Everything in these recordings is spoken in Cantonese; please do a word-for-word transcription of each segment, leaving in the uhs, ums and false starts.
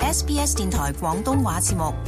S B S 電台廣東話節目。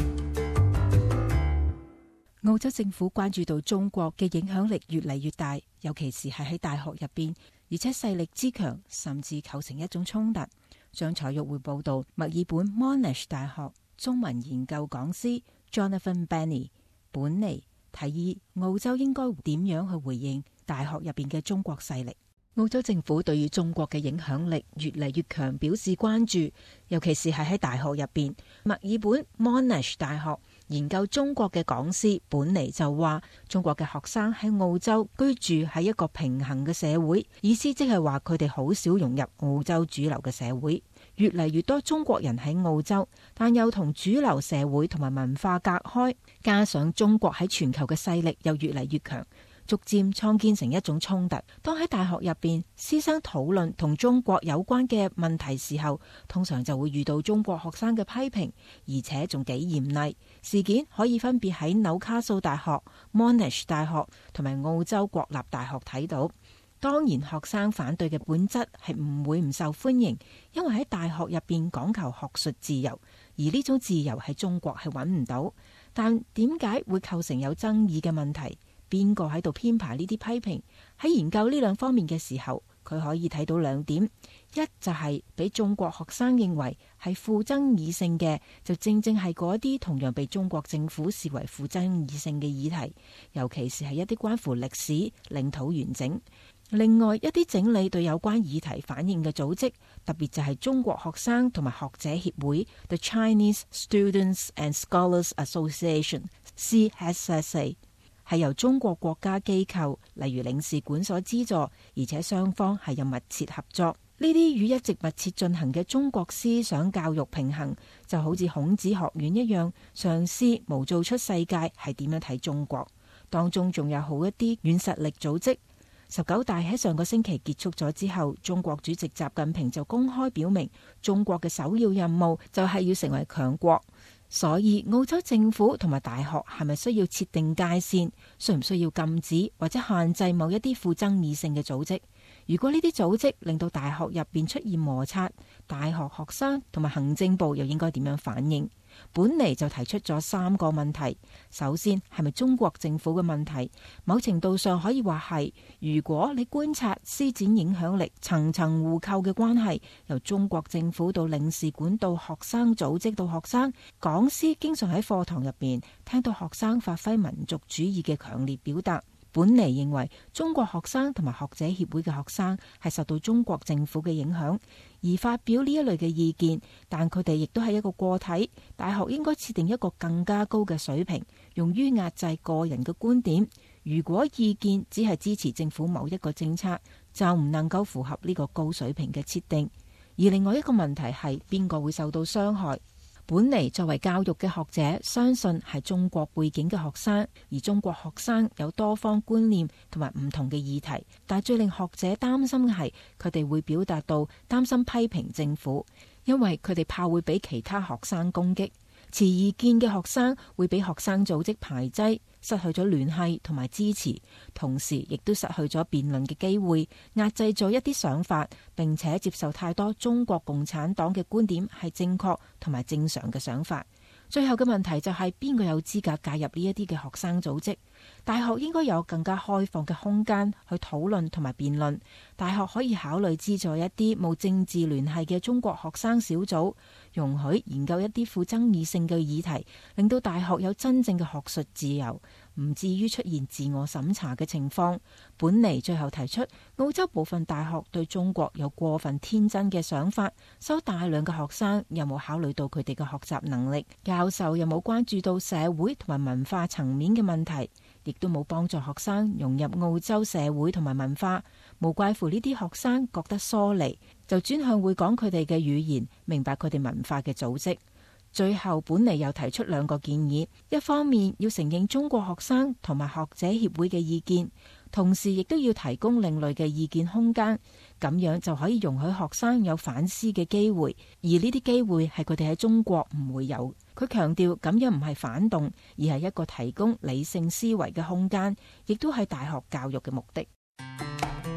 澳洲政府關注到中國嘅影響力越嚟越大，尤其是係喺大學入邊，而且勢力之強，甚至構成一種衝突。張彩玉會報道，墨爾本 Monash 大學中文研究講師 Jonathan Benney 本尼提議澳洲應該點樣去回應大學入邊嘅中國勢力。澳洲政府對於中國嘅影響力越嚟越強表示關注，尤其是係喺大學入邊。墨爾本 Monash 大學研究中國嘅講師本尼就話，中國嘅學生喺澳洲居住喺一個平衡嘅社會，意思即係話佢哋好少融入澳洲主流嘅社會。越嚟越多中國人喺澳洲，但又同主流社會同埋文化隔開，加上中國喺全球嘅勢力又越嚟越強，逐漸創建成一種衝突。當喺大學入邊，師生討論同中國有關嘅問題時候，通常就會遇到中國學生嘅批評，而且仲幾嚴厲。事件可以分別喺紐卡素大學、Monash 大學同埋澳洲國立大學睇到。當然，學生反對嘅本質係唔會唔受歡迎，因為喺大學入邊講求學術自由，而呢種自由喺中國係揾唔到。但點解會構成有爭議嘅問題？邊個喺度編排呢啲批評？喺研究呢兩方面嘅時候，佢可以睇到兩點：一就係俾中國學生認為係富爭議性嘅，就正正係嗰一啲同樣被中國政府視為富爭議性嘅議題，尤其是係一啲關乎歷史、領土完整。另外一啲整理對有關議題反應嘅組織，特別就係中國學生同埋學者協會 The Chinese Students and Scholars Association C S S A， 係由中國國家機構例如領事館所資助，而且雙方係有密切合作。呢啲與一直密切進行嘅中國思想教育平衡，就好似孔子學院一樣，嘗試模造出世界係點樣睇中國。當中仲有好一啲軟實力組織。十九大喺上個星期結束咗之後，中國主席習近平就公開表明，中國嘅首要任務就係要成為強國。所以澳洲政府同埋大學係咪需要設定界線，需唔需要禁止或者限制某一啲富爭議性嘅組織？如果呢啲組織令到大學入邊出現摩擦，大學學生同埋行政部又應該點樣反應？本尼就提出咗三個問題。首先，係咪中國政府嘅問題？某程度上可以話係。如果你觀察施展影響力層層互扣嘅關係，由中國政府到領事館到學生組織到學生，講師經常喺課堂入邊聽到學生發揮民族主義嘅強烈表達。本尼認為中國學生同埋學者協會嘅學生係受到中國政府嘅影響而發表呢一類嘅意見，但佢哋亦都係一個個體。大學應該設定一個更加高嘅水平，用於壓制個人嘅觀點。如果意見只係支持政府某一個政策，就唔能夠符合呢個高水平嘅設定。而另外一個問題係邊個會受到傷害？本尼作為教育嘅學者，相信係中國背景嘅學生，而中國學生有多方觀念同埋唔同嘅議題，但最令學者擔心嘅係佢哋會表達到擔心批評政府，因為佢哋怕會俾其他學生攻擊。持意見嘅學生會俾學生組織排擠，失去咗聯繫同埋支持，同時亦都失去咗辯論嘅機會，壓制咗一啲想法，並且接受太多中國共產黨嘅觀點係正確同埋正常嘅想法。最後嘅問題就係邊個有資格介入呢一啲嘅學生組織？大學應該有更加開放嘅空間去討論同埋辯論。大學可以考慮資助一啲冇政治聯繫嘅中國學生小組，容許研究一啲富爭議性嘅議題，令到大學有真正嘅學術自由，唔至於出現自我審查嘅情況。本尼最後提出，澳洲部分大學對中國有過分天真嘅想法，收大量嘅學生有冇考慮到佢哋嘅學習能力？教授有冇關注到社會同埋文化層面嘅問題？亦都冇幫助學生融入澳洲社會同埋文化，無怪乎呢啲學生覺得疏離，就轉向會講佢哋嘅語言，明白佢哋文化嘅組織。最後，本尼又提出兩個建議：一方面要承認中國學生同埋學者協會嘅意見，同時亦都要提供另類嘅意見空間，咁樣就可以容許學生有反思嘅機會，而呢啲機會係佢哋喺中國唔會有。佢強調咁樣唔係反動，而係一個提供理性思維嘅空間，亦都係大學教育嘅目的。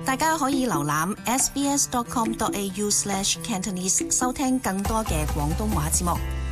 大家可以瀏覽 s b s dot com dot a u slash cantonese 收聽更多嘅廣東話節目。